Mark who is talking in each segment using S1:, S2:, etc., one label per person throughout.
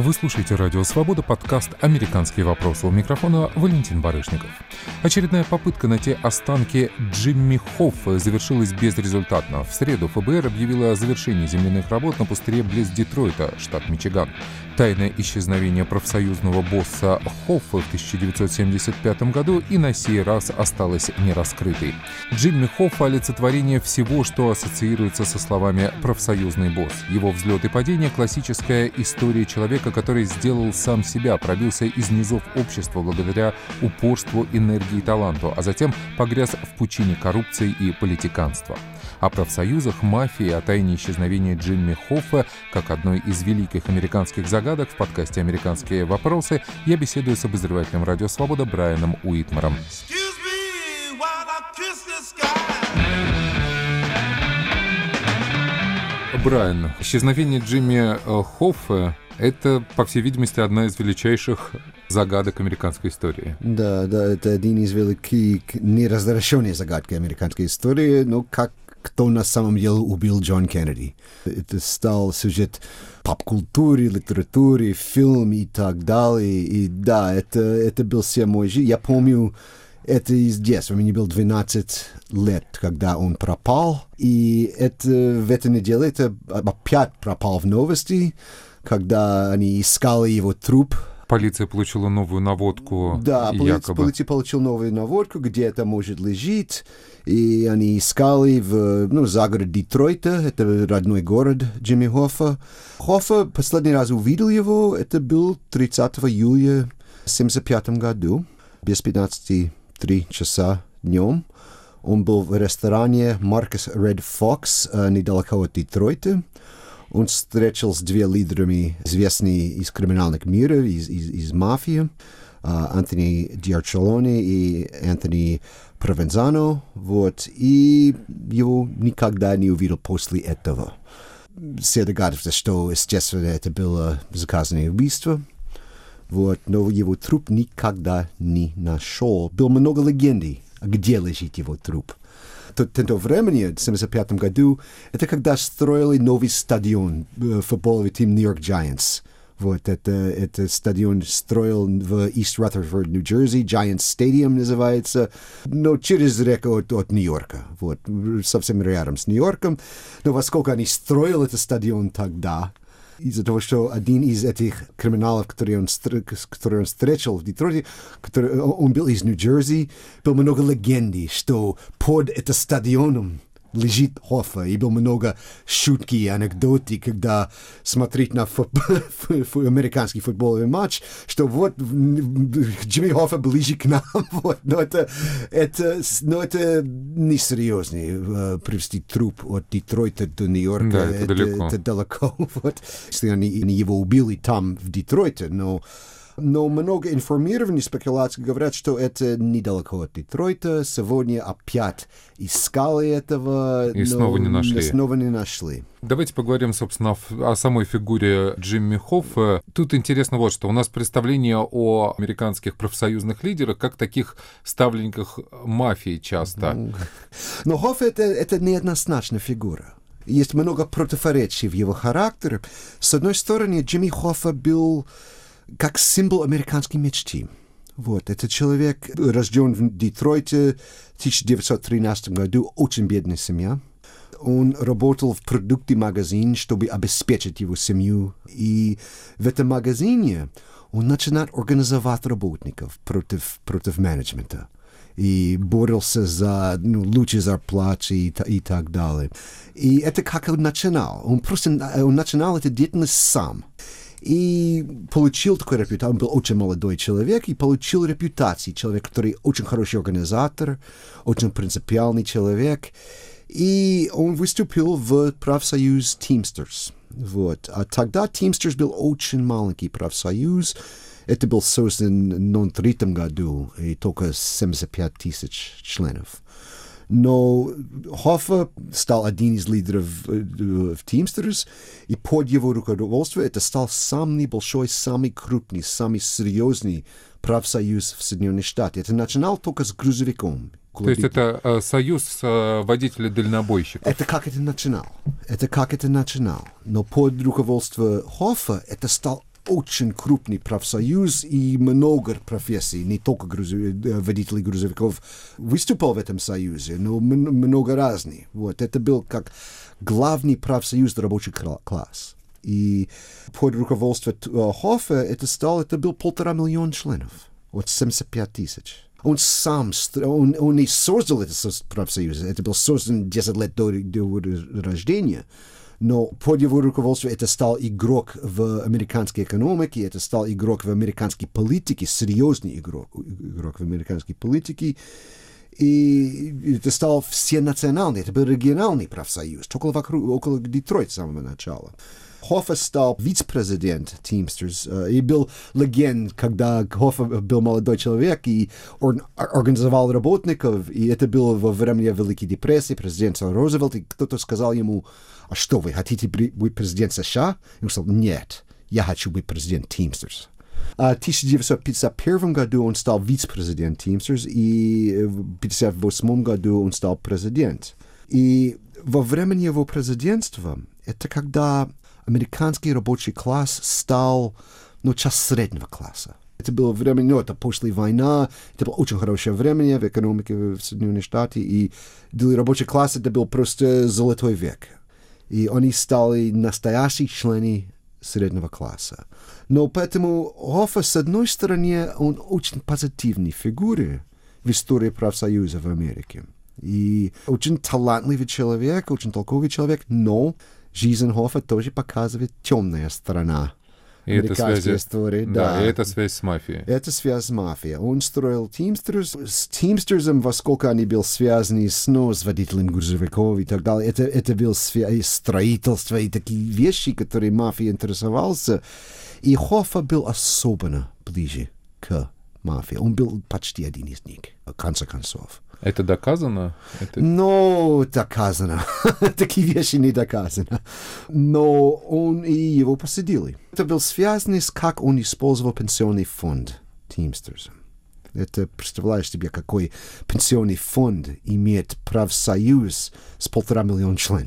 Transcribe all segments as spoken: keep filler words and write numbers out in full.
S1: Вы слушаете «Радио Свобода», подкаст «Американские вопросы». У микрофона Валентин Барышников. Очередная попытка найти останки Джимми Хоффа завершилась безрезультатно. В среду ФБР объявило о завершении земляных работ на пустыре близ Детройта, штат Мичиган. Тайное исчезновение профсоюзного босса Хоффа в тысяча девятьсот семьдесят пятом году и на сей раз осталось нераскрытой. Джимми Хоффа — олицетворение всего, что ассоциируется со словами «профсоюзный босс». Его взлет и падение — классическая история человека, который сделал сам себя, пробился из низов общества благодаря упорству, энергии и таланту, а затем погряз в пучине коррупции и политиканства. О профсоюзах, мафии, о тайне исчезновения Джимми Хоффа, как одной из великих американских загадок, в подкасте «Американские вопросы» я беседую с обозревателем «Радио Свобода» Брайаном Уитмаром. Брайан, исчезновение Джимми Хоффа — это, по всей видимости, одна из величайших загадок американской истории.
S2: Да, да, это один из великих неразрешенных загадок американской истории, но как кто на самом деле убил Джон Кеннеди. Это стал сюжет поп-культуры, литературы, фильм и так далее. И да, это, это был все мой жизнь. Я помню это из детства. Мне было двенадцать лет, когда он пропал. И это, в этой неделе это опять пропал в новости, когда они искали его труп.
S1: Полиция получила новую наводку.
S2: Да,
S1: якобы.
S2: полиция получила новую наводку, где это может лежать. И они искали в ну, загород Детройта, это родной город Джимми Хоффа. Хоффа последний раз увидел его, это был тридцатого июля семьдесят пятом году, без пятнадцати три часа днем. Он был в ресторане Marcus Red Fox недалеко от Детройта. Он встретился с двумя лидерами, известными из криминальных мира, из, из, из мафии, Антони Диарчелоне и Антони Провензано, вот, и его никогда не увидел после этого. Все догадываются, что, естественно, это было заказанное убийство, вот, но его труп никогда не нашел. Было много легенд, где лежит его труп. В то времени, в семьдесят пятом году, это когда строили новый стадион, футбольный тим Нью-Йорк Giants. Вот, это, это стадион строил в East Rutherford, Нью-Джерси, Giants Stadium называется, но через реку от, от Нью-Йорка, вот, совсем рядом с Нью-Йорком. Но во сколько они строили этот стадион тогда, из-за того, что один из этих криминалов, который он, который он встретил в Детройте, который, он был из Нью-Джерси, было много легенд, что под этим стадионом лежит Хоффа, и было много шутки и анекдоты, когда смотреть на фут... американский футбольный матч, что вот Джимми Хоффа ближе к нам, вот. Но это, это, но это несерьезно, uh, привезти труп от Детройта до Нью-Йорка,
S1: да, это, это далеко.
S2: Это далеко, вот. Если они, они его убили там, в Детройте, но Но много информированных спекуляций говорят, что это недалеко от Детройта. Сегодня опять искали этого,
S1: и
S2: но
S1: снова не нашли.
S2: снова не нашли.
S1: Давайте поговорим, собственно, о самой фигуре Джимми Хоффа. Тут интересно вот что. У нас представление о американских профсоюзных лидерах как таких ставленниках мафии часто.
S2: Но Хоффа это, это неоднозначная фигура. Есть много противоречий в его характере. С одной стороны, Джимми Хоффа был как символ американской мечты. Вот, это человек, рожден в Детройте в тысяча девятьсот тринадцатом году, очень бедная семья. Он работал в продуктовом магазине, чтобы обеспечить его семью. И в этом магазине он начинает организовать работников против, против менеджмента. И боролся за ну, лучшие зарплаты и, и так далее. И это как он начинал. Он просто он начинал эту деятельность сам. И получил такую репутацию. Он был очень молодой человек и получил репутацию. Человек, который очень хороший организатор, очень принципиальный человек. И он выступил в профсоюз Teamsters. Вот. А тогда Teamsters был очень маленький профсоюз. Это был создан в девяносто третьем году, и только семьдесят пять тысяч членов. Но Хоффа стал один из лидеров в Teamsters, и под его руководством это стал самый большой, самый крупный, самый серьезный профсоюз в Соединенных Штатах. Это начинал только с грузовиком.
S1: То есть это э, союз э, водителей-дальнобойщиков?
S2: Это как это начинал. Это как это начинал. Но под руководством Хоффа это стал очень крупный профсоюз и много профессий, не только грузов... водителей грузовиков выступал в этом союзе, но много разных. Вот. Это был как главный профсоюз рабочий класс. И под руководством Хоффа это стало, это был полтора миллиона членов, от семьдесят пять тысяч. Он сам, он, он не создал этот профсоюз, это был создан десять лет до, до рождения, но под его руководством это стал игрок в американской экономике, это стал игрок в американской политике, серьезный игрок, игрок в американской политике, и это стал всенациональный, это был региональный профсоюз, около, вокруг, около Детройта с самого начала. Хоффа стал вице-президент Teamsters и был легенд, когда Хоффа был молодой человек и он организовал работников, и это было во время Великой депрессии, президент Рузвельт, и кто-то сказал ему, а что, вы хотите быть президент США? И он сказал, нет, я хочу быть президент Teamsters. В тысяча девятьсот пятьдесят первом году он стал вице-президент Teamsters, и в пятьдесят восьмом году он стал президент. И во время его президентства, это когда американский рабочий класс стал, ну, часть среднего класса. Это было время, ну, это после войны, это было очень хорошее время в экономике в Соединенных Штатах, и для рабочего класса это был просто золотой век. И они стали настоящие члены среднего класса. Но поэтому Хоффа, с одной стороны, он очень позитивный фигура в истории профсоюза в Америке. И очень талантливый человек, очень толковый человек, но жизнь Хоффа тоже показывает темная сторона
S1: и американской
S2: это истории.
S1: Да,
S2: да,
S1: и это связь с мафией.
S2: Это связь с мафией. Он строил Teamsters. С Teamsters, во сколько они были связаны с, ну, с водителем грузовиков и так далее, это, это было связь, строительство и такие вещи, которые мафией интересовался. И Хоффа был особенно ближе к мафии. Он был почти один из них, в конце концов.
S1: Это доказано? Это...
S2: Ну, доказано. Такие вещи не доказаны. Но он и его посадили. Это был связано с, как он использовал пенсионный фонд Teamsters. Это, представляешь себе, какой пенсионный фонд имеет профсоюз с полтора миллиона членов.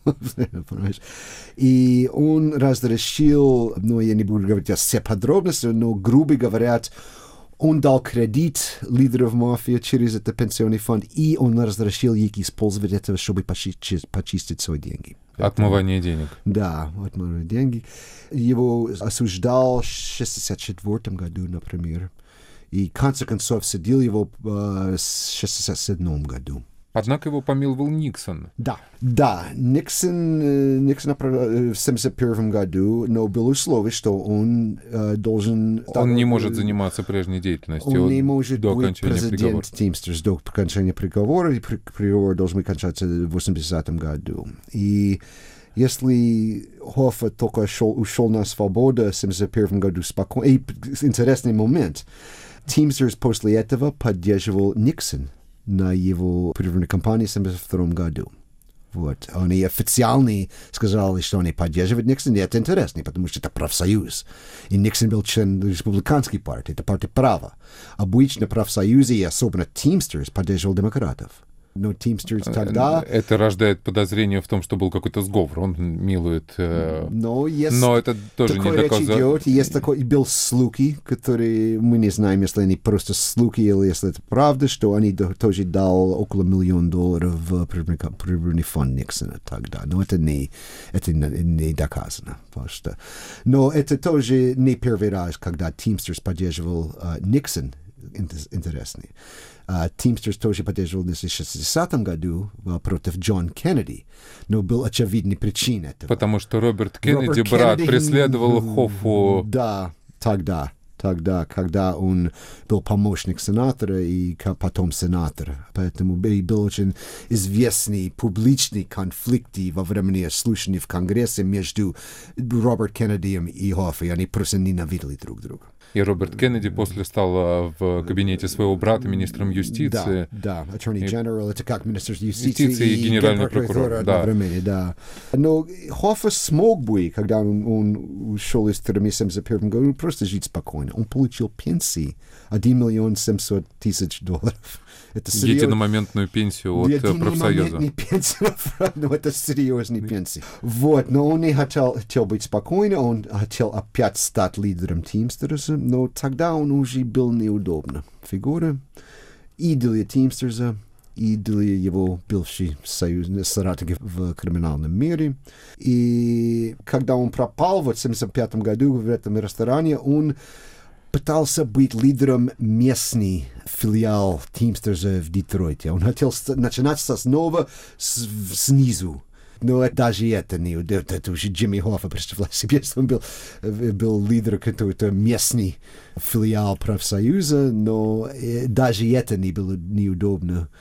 S2: И он разрешил, ну, я не буду говорить все подробности, но, грубо говоря, он дал кредит лидеров мафии через этот пенсионный фонд, и он разрешил их использовать это, чтобы почистить, почистить свои деньги.
S1: Отмывание денег.
S2: Да, отмывание денег. Его осуждал в шестьдесят четвёртом году, например, и в конце концов судил его в шестьдесят седьмом году.
S1: Однако его помиловал Никсон.
S2: Да, да, Никсон, Никсон в семьдесят первом году, но было условие, что он э, должен...
S1: Он не может заниматься прежней деятельностью.
S2: Он не может
S1: до
S2: быть президент Teamsters до окончания приговора, и приговор должен быть кончаться в восьмидесятом году. И если Хоффа только шел, ушел на свободу в семьдесят первом году спокойно, и интересный момент, Teamsters после этого поддерживал Никсон на его предвыборной кампании в семьдесят втором году. Вот. Они официально сказали, что они поддерживают Никсона, и это интересно, потому что это профсоюз. И Никсон был член республиканской партии, это партия права. Обычно профсоюзы, и особенно Teamsters, поддерживал демократов. Но Teamsters тогда...
S1: Это рождает подозрение в том, что был какой-то сговор. Он милует... Э...
S2: Но, есть
S1: Но это тоже не доказано.
S2: Есть такой... Был слухи, которые... Мы не знаем, если они просто слухи, или если это правда, что они тоже дал около миллиона долларов в предвыборный фонд Никсона тогда. Но это не, это не доказано. Просто. Но это тоже не первый раз, когда Teamsters поддерживал uh, Никсон. Интересный. Uh, Teamsters тоже поддерживал в тысяча девятьсот шестидесятом году uh, против Джона Кеннеди, но был очевидной причиной этого.
S1: Потому что Роберт Кеннеди, Роберт брат, Кеннеди, преследовал Хоффу.
S2: Да, тогда, тогда, когда он был помощник сенатора и потом сенатор. Поэтому был очень известный публичный конфликт во время слушаний в Конгрессе между Робертом Кеннеди и Хоффой. Они просто ненавидели друг друга.
S1: И Роберт Кеннеди после стал в кабинете своего брата министром юстиции.
S2: Да, да, Attorney General, это как министр
S1: юстиции,
S2: юстиции
S1: и генеральный прокурор.
S2: Одновременно, да. да. Но Хоффа смог бы, когда он, он ушел из тюрьмы в семьдесят первом году, просто жить спокойно. Он получил пенсии один миллион семьсот тысяч долларов. Это серьез...
S1: Единомоментную пенсию от профсоюза.
S2: Единомоментную пенсию, ну это серьезная пенсия. Вот, но он не хотел, хотел быть спокойным, он хотел опять стать лидером Teamsters, но тогда он уже был неудобно. Фигура, идолы Teamsters, идолы его бывший союзный соратник в криминальном мире. И когда он пропал в семьдесят пятом году в этом ресторане, он пытался быть лидером местный филиал Teamsters в Детройте. Он хотел начинать снова с, снизу. Но даже это не... Это, это уже Джимми Хоффа, представляешь себе, что он был, был лидером какой-то местный филиал профсоюза, но даже это не было неудобно.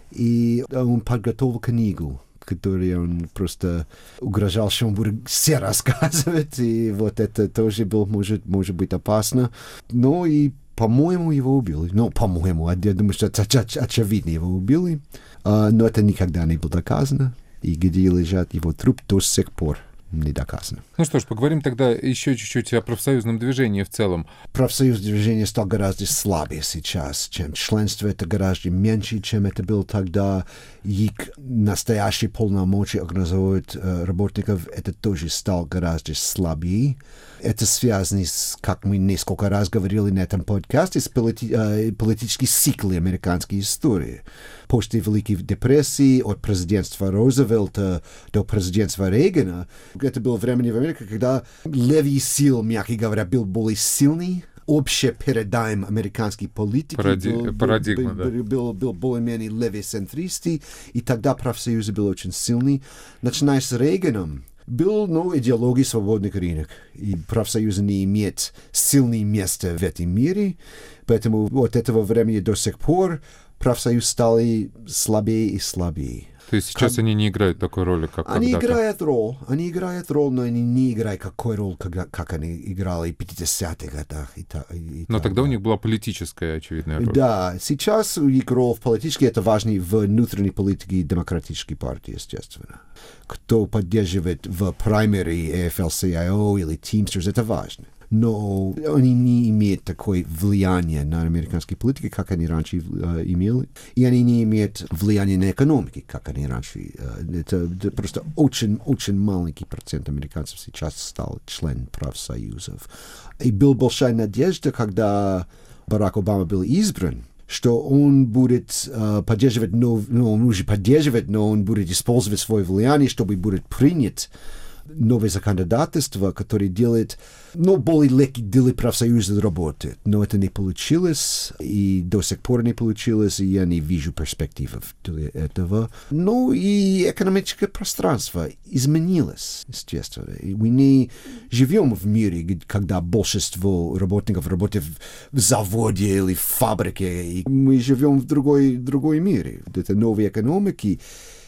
S2: И он подготовил книгу, которую он просто угрожал, что он будет все рассказывать, и вот это тоже было, может, может быть, опасно. Но и, по-моему, его убили. Ну, по-моему, я думаю, что это очевидно, его убили, но это никогда не было доказано. И где лежат его труп, до сих пор не доказано.
S1: Ну что ж, поговорим тогда еще чуть-чуть о профсоюзном движении в целом.
S2: Профсоюзное движение стало гораздо слабее сейчас, чем членство. Это гораздо меньше, чем это было тогда. Их настоящие полномочия организовывать э, работников, это тоже стало гораздо слабее. Это связано с, как мы несколько раз говорили на этом подкасте, с полити- э, политическим циклом американской истории. После Великой депрессии, от президентства Рузвельта до президентства Рейгана, это было время в Америке, когда левый сил, мягко говоря, был более сильный. Общий парадигм американской политики
S1: Паради...
S2: был,
S1: Парадигма,
S2: был,
S1: да.
S2: был, был более-менее левоцентристский, и тогда профсоюзы был очень сильный. Начиная с Рейганом, был, ну, идеология свободных рынок, и профсоюзы не имеют сильное место в этом мире, поэтому от этого времени до сих пор профсоюз стали слабее и слабее.
S1: То есть сейчас как... они не играют такой роли, как
S2: они
S1: когда-то?
S2: Они играют роль, они играют роль, но они не играют какой роль, как, как они играли в пятидесятых годах. И та, и
S1: но
S2: так,
S1: тогда
S2: да.
S1: у них была политическая, очевидная роль.
S2: Да, сейчас их роль в политике, это важнее в внутренней политике демократической партии, естественно. Кто поддерживает в праймере эй эф эл си ай о или Teamsters, это важно. Но они не имеют такое влияние на американские политики, как они раньше э, имели. И они не имеют влияния на экономику, как они раньше. Э, это, это просто очень-очень маленький процент американцев сейчас стал членом профсоюзов. И была большая надежда, когда Барак Обама был избран, что он будет э, поддерживать, ну, он уже поддерживает, но он будет использовать свое влияние, чтобы будет принят новое законодательство, которое делает, ну, более легкие для профсоюза работать. Но это не получилось, и до сих пор не получилось, и я не вижу перспектив для этого. Ну, и экономическое пространство изменилось, естественно. И мы не живем в мире, когда большинство работников работают в заводе или в фабрике, и мы живем в другой, другой мире. Это новые экономики.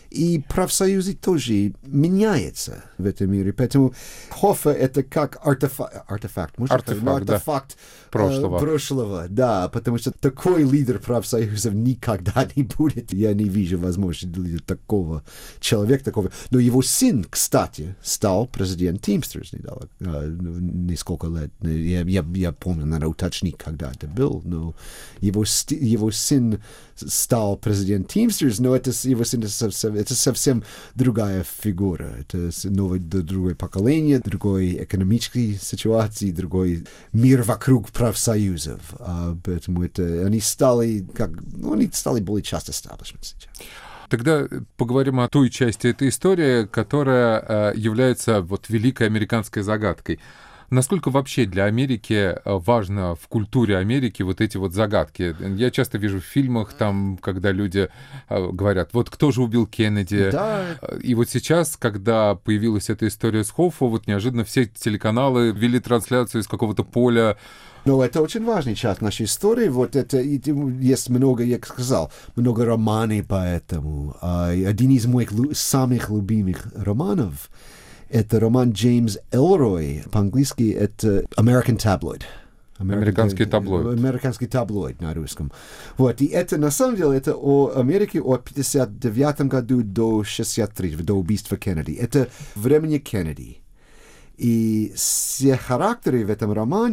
S2: И профсоюзы тоже меняются в этом мире. Поэтому Хоффа — это как артефа- артефакт, может,
S1: артефакт,
S2: это, ну, артефакт
S1: да. прошлого.
S2: Э, прошлого. Да, потому что такой лидер профсоюзов никогда не будет. Я не вижу возможности для такого человека, такого. Но его сын, кстати, стал президентом Teamsters недавно, э, несколько лет. Я, я, я помню, надо уточнить, когда это был, но его, его сын стал президентом Teamsters, но это его сын совсем это совсем другая фигура. Это новое, другое поколение, другой экономической ситуации, другой мир вокруг профсоюзов. А, поэтому это, они стали, как, ну, они стали более часто establishment сейчас.
S1: Тогда поговорим о той части этой истории, которая является вот великой американской загадкой. Насколько вообще для Америки важно в культуре Америки вот эти вот загадки? Я часто вижу в фильмах, там, когда люди говорят, вот кто же убил Кеннеди?
S2: Да.
S1: И вот сейчас, когда появилась эта история с Хоффа, вот неожиданно все телеканалы вели трансляцию из какого-то поля.
S2: Но это очень важный часть нашей истории. Вот это есть много, я сказал, много романов по этому. Один из моих самых любимых романов — это роман Джеймс Элрой, по-английски это American Tabloid.
S1: Американский таблоид.
S2: Американский таблоид на русском. Вот, и это, на самом деле, это о Америке от пятьдесят девятом году до шестьдесят третьего, до убийства Кеннеди. Это времени Кеннеди. И все характеры в этом романе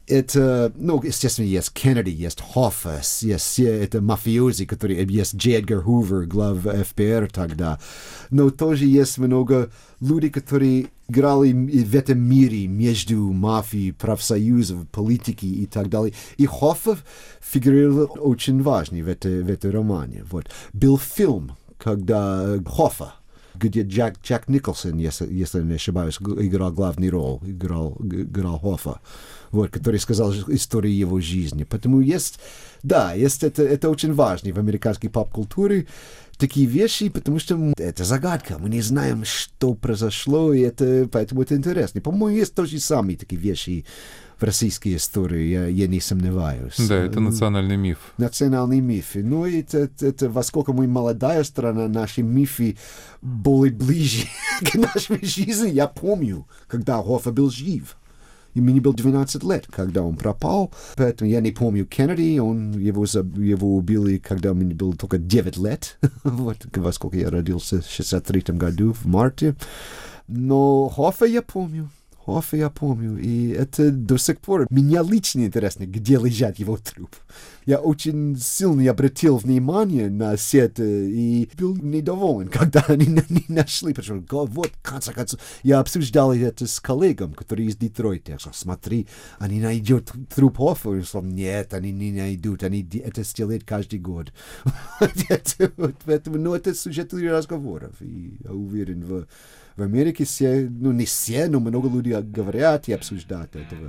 S2: это, ну, естественно, есть Кеннеди, есть Хоффа, есть все это мафиози, которые, есть Джей Эдгар Хувер, глав эф би ар тогда. Но тоже есть много людей, которые играли в этом мире между мафией, профсоюзов, политики и так далее. И Хоффа фигурировал очень важный в, это, в этом романе. Вот. Был фильм, когда Хоффа, где Джек, Джек Николсон, если, если не ошибаюсь, играл главную роль, играл, играл Хоффа, вот, который сказал историю его жизни. Поэтому есть, да, есть это, это очень важно в американской поп-культуре, такие вещи, потому что это загадка, мы не знаем, что произошло, и это, поэтому это интересно. По-моему, есть тоже самые такие вещи в российской истории, я, я не сомневаюсь.
S1: Да, это национальный миф.
S2: Национальный миф. Ну, это, это, это во сколько мы молодая страна, наши мифы более ближе к нашей жизни. Я помню, когда Хоффа был жив. И мне было двенадцать лет, когда он пропал. Поэтому я не помню Кеннеди. Он, его, его убили, когда мне было только девять лет. Вот во сколько я родился в шестьдесят третьем году, в марте. Но Хоффа я помню. Хоффа я помню. И это до сих пор меня лично интересно, где лежит его труп. Я очень сильно обратил внимание на все это и был недоволен, когда они не нашли. Потому что, вот, в конце концов, я обсуждал это с коллегом, который из Детройта. Я сказал, смотри, они найдут труп Хоффа. Он сказал, нет, они не найдут, они это сделают каждый год. Поэтому, ну, это сюжет для разговоров. И я уверен, в В Америке все, ну не все, но много людей говорят и обсуждают этого.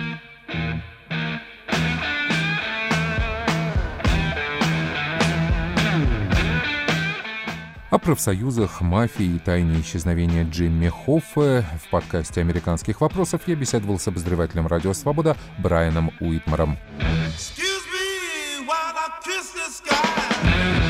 S1: О профсоюзах, мафии и тайне исчезновения Джимми Хоффа в подкасте «Американских вопросов» я беседовал с обозревателем «Радио Свобода» Брайаном Уитмаром. Excuse me while I kiss the sky.